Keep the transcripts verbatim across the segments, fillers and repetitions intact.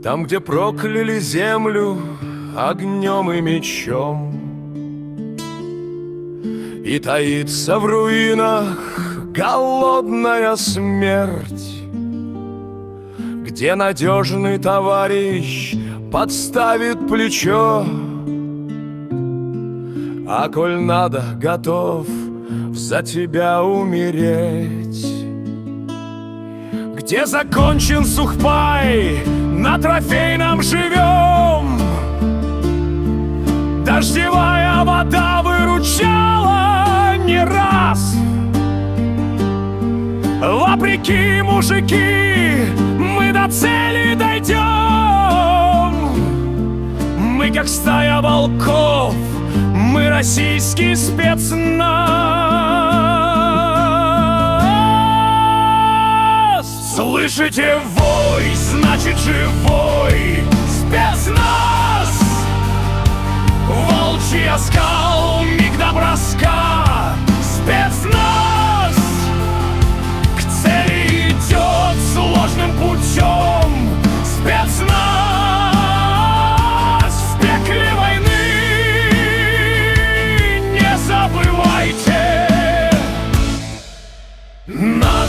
Там, где прокляли землю огнем и мечом, и таится в руинах голодная смерть, где надежный товарищ подставит плечо, а коль надо, готов за тебя умереть. Где закончен сухпай, на трофейном живем, дождевая вода выручала не раз. Вопреки, мужики, мы до цели дойдем. Мы как стая волков, мы российский спецназ. Слышите вой, значит живой спецназ. Волчий оскал, миг до броска. Спецназ к цели идет сложным путем. Спецназ в пекле войны, не забывайте нас.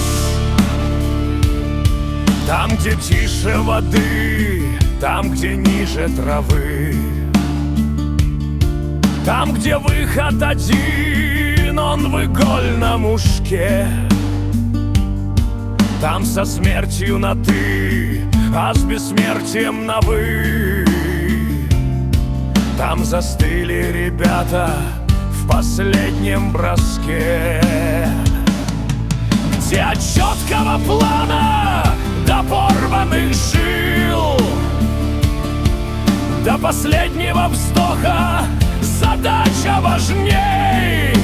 Там, где тише воды, там, где ниже травы, там, где выход один, он в игольном ушке. Там со смертью на «ты», а с бессмертием на «вы». Там застыли ребята в последнем броске, где от четкого плана до порванных жил, до последнего вздоха задача важней,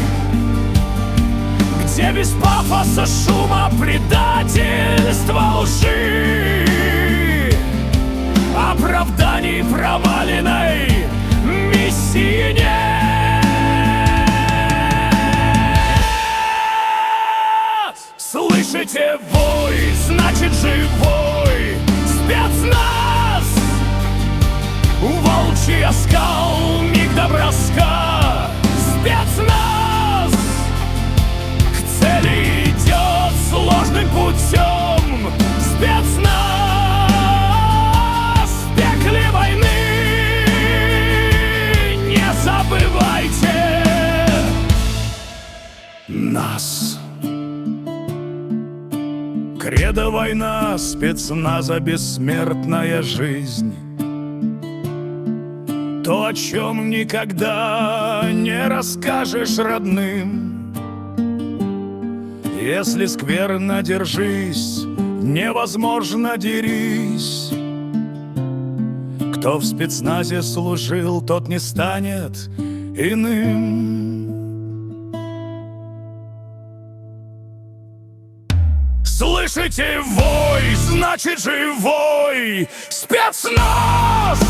где без пафоса, шума, предательства, лжи, оправданий проваленной миссии нет. Слышите вой, значит живой спецназ. Волчий оскал, миг до броска. Спецназ к цели идет сложным путем. Спецназ в пекле войны, не забывайте нас. Кредо война, спецназа бессмертная жизнь. То, о чем никогда не расскажешь родным. Если скверно, держись, невозможно, дерись. Кто в спецназе служил, тот не станет иным. Слышите вой, значит живой спецназ.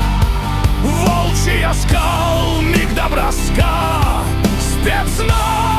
Волчий оскал, миг до броска. Спецназ